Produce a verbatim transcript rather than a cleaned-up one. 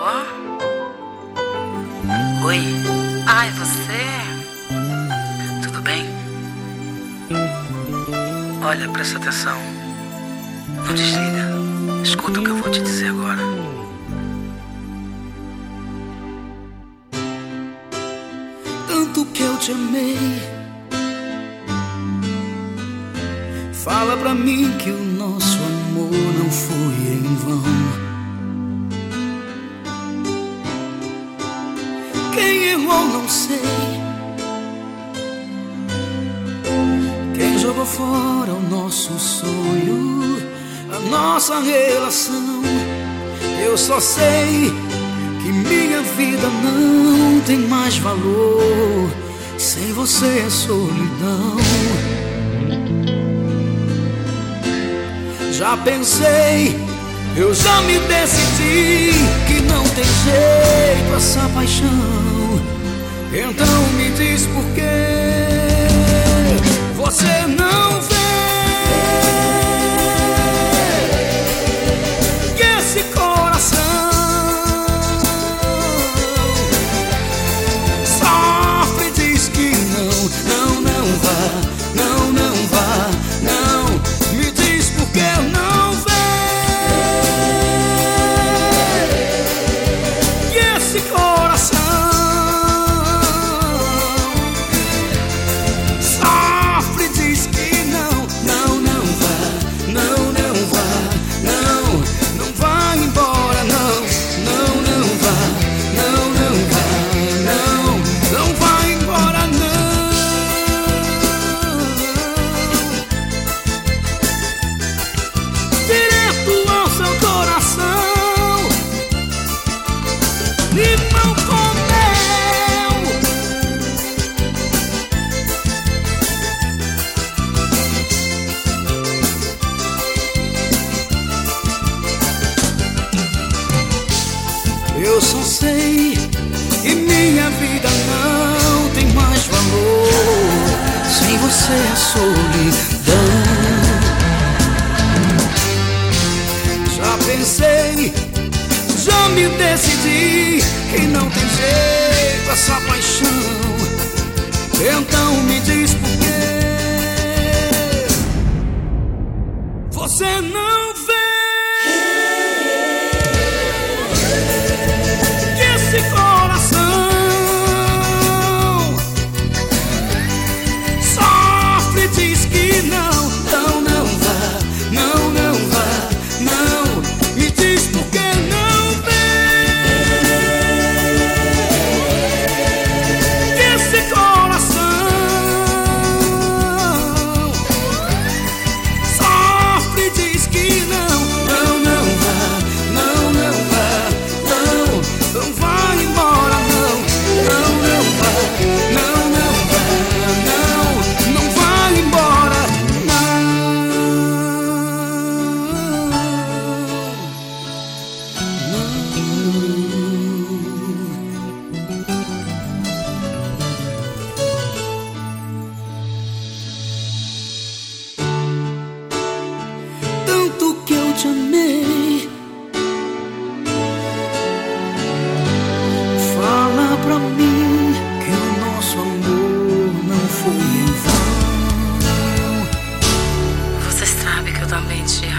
Alô? Oi? Ai, você? Tudo bem? Olha, presta atenção. Não desliga. Escuta o que eu vou te dizer agora. Tanto que eu te amei, fala pra mim que o nosso amor não foi em vão. Quem errou não sei, quem jogou fora o nosso sonho, a nossa relação. Eu só sei que minha vida não tem mais valor, sem você é solidão. Já pensei, eu já me decidi que não tem jeito essa paixão. Então me diz por que você não vê que esse coração sofre, diz que não, não, não vá, não, não vá, não. Me diz por que não vê que esse coração sofre, diz que não, não, não vá, não, não vá, não, não vá embora, não, não, não vá, não, não vá, não, não vá embora, não. Direto ao seu coração, limão com mel. Eu só sei que minha vida não tem mais valor, sem você é solidão. Já pensei, já me decidi que não tem jeito essa paixão. Então me diz por que você não vê que esse coração sofre, diz que não, não, não vá, não, não vá, não. Me diz por que não vê que esse coração sofre, diz que não, não, não vá, não, não vá, não, não vá embora, não, não, não vá, não, não vá, não, não vá embora, não, tanto que eu te amei. Fala pra mim que o nosso amor não foi em vão. Você sabe que eu também te amo.